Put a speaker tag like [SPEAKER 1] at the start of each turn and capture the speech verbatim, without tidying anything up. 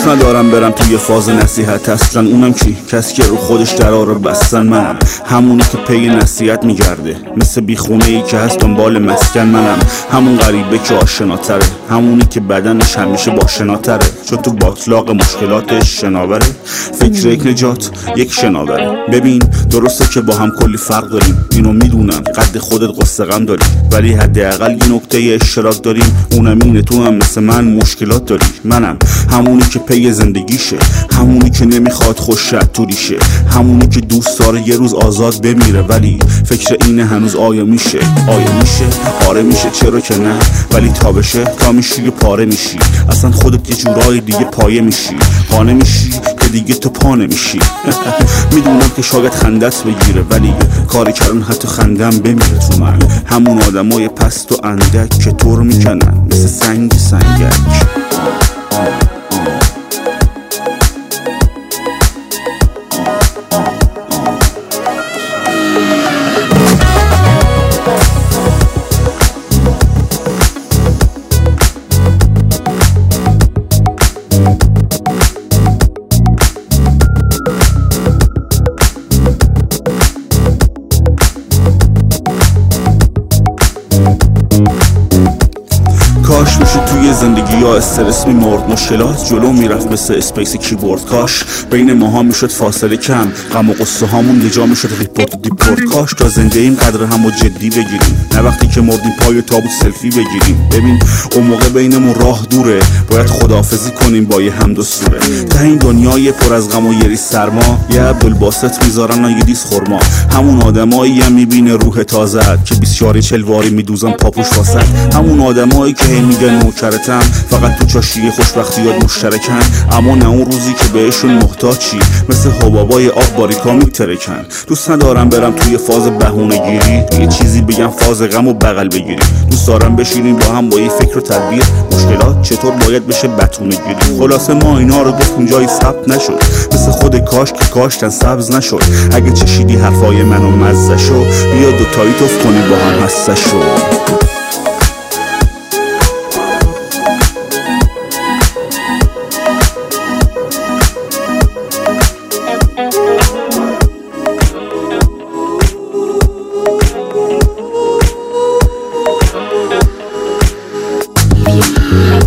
[SPEAKER 1] دوست ندارم برم توی فاز نصیحت، اصلا اونم کی؟ کسی که رو خودش دراره بستن منم، همونی که پی نصیحت میگرده، مثل بیخونه ای که هست دنبال مسکن منم، همون غریبه که آشناتره، همونی که بدنش همیشه باشناتره، چون تو باطلاق مشکلاتش شناوره، فکر یک نجات یک شناوره. ببین درسته که با هم کلی فرق داریم، اینو میدونم، قد خودت قصه غم داری، ولی حداقل یه نکته اشتراک داریم، اونم اینه تو هم مثل من مشکلات داری. منم همونی که پی زندگیشه، همونی که نمیخواد خوش توریشه، همونی که دوست داره یه روز آزاد بمیره، ولی فکر اینه هنوز آیا میشه؟ آیا میشه؟ آره میشه، چرا که نه، ولی تا بشه تا میشی پاره میشی، اصلا خودت یه جورای دیگه پایه میشی، پانه میشی که دیگه تو پا نمیشی. میدونم که شاید خندت بگیره، ولی کاری کردن حتی خندم بمیره تو من، همون آدمای پست و اندک که تو رو میکنن مثل سنگ سنگک. کاش میشه توی زندگی یا استرس میمرد، مشکلات جلو میرفت مثل اسپیس کیبورد، کاش بین ماها میشد فاصله کم، غم و قصه هامون یه جا میشد ریپورت و دیپورت، کاش تا زنده این قدر همو جدی بگیریم، نه وقتی که مردیم پای تابوت سلفی بگیریم. ببین اون موقع بینمون راه دوره، باید خداحافظی کنیم با یه حمد و سوره، تا این دنیای پر از غم و یری سرما، یه عبدالباسط میذارن و یه دیس خورما، همون آدمایی هم میبینه روح تازه که بیست چل واری میدوزن پاپوش واسط، همون آدمایی که میگن نوکرتم، فقط تو چاشی خوشبختیات مشترکن، اما نه اون روزی که بهشون محتاجی، مثل حبابای آب باریکا میترکن. دوست ندارم برم توی فاز بهونه گیری، یه چیزی بگم فاز غم و بغل بگیری، دوست دارم بشینیم با هم با یه فکر و تدبیر، مشکلات چطور باید بشه بتونه گیری. خلاصه ما اینا رو گفتیم جایی ثبت نشد، مثل خود کاش که کاشتن سبز نشد، اگه چشیدی حرفای منو مزه شو، بیا دوتایی توف کنیم با هم هسته شو.
[SPEAKER 2] Yeah.